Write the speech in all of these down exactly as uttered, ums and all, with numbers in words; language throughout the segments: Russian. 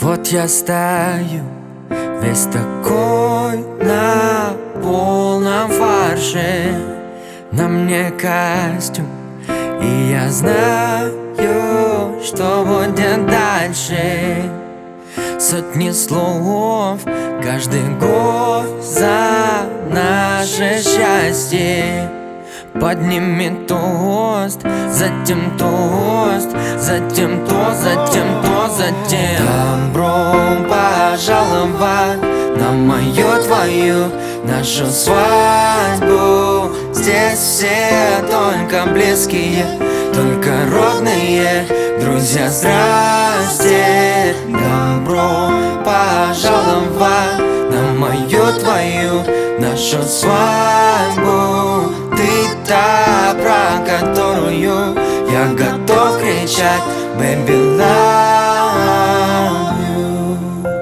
Вот я стою, весь такой на полном фарше. На мне костюм, и я знаю, что будет дальше. Сотни слов, каждый год за наше счастье. Поднимет тост, затем тост, затем тост, затем тост, затем добро пожаловать на мою, твою, нашу свадьбу. Здесь все только близкие, только родные друзья. Здрасте, добро пожаловать на мою, твою, нашу свадьбу. Ты та, про которую я готов кричать Baby, love you.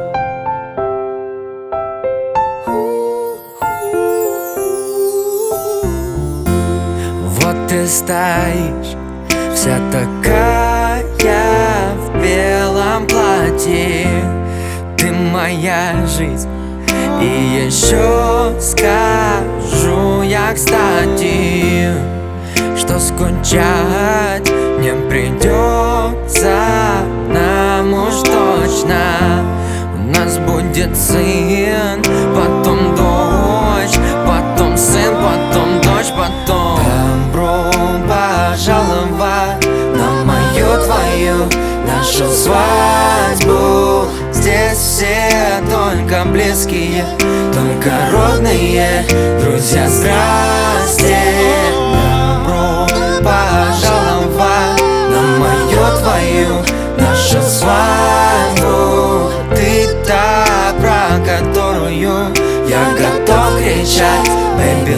Вот ты стоишь, вся такая в белом платье. Ты моя жизнь. И еще скажу я, кстати, что скучать не придется нам уж точно. У нас будет сын, потом дочь, потом сын, потом дочь, потом добро пожаловать на мою, твою, нашу свадьбу. Здесь все только близкие, только родные друзья. Здрасте, добро пожаловать на мою, твою, нашу свадьбу. Ты та, про которую я готов кричать Baby,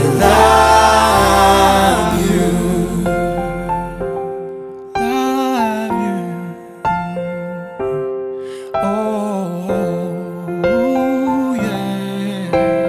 love you. Love you. Oh, yeah.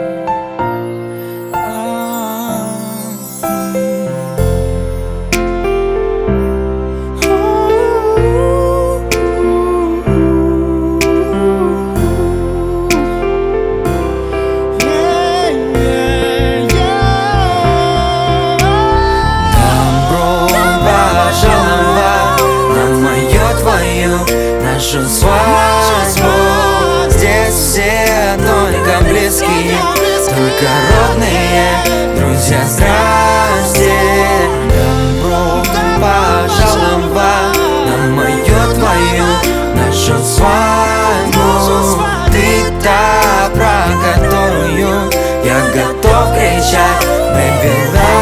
Нашу свадьбу. Здесь все только близкие, только родные друзья. Здрасте, добро пожаловать на мою, твою, нашу свадьбу. Ты та, про которую я готов кричать Baby,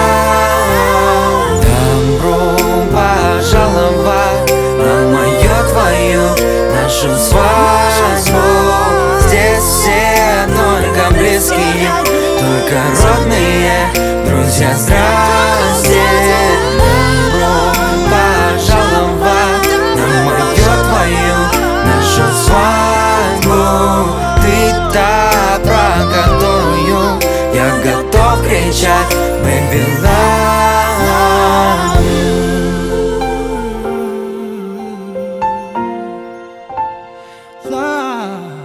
love. Добро пожаловать на мою, твою, нашу свадьбу. Здесь все только близкие, только родные друзья. Здрасте, добро пожаловать на мою, твою, нашу свадьбу. Ты та, про которую я готов кричать Baby, love you. Love.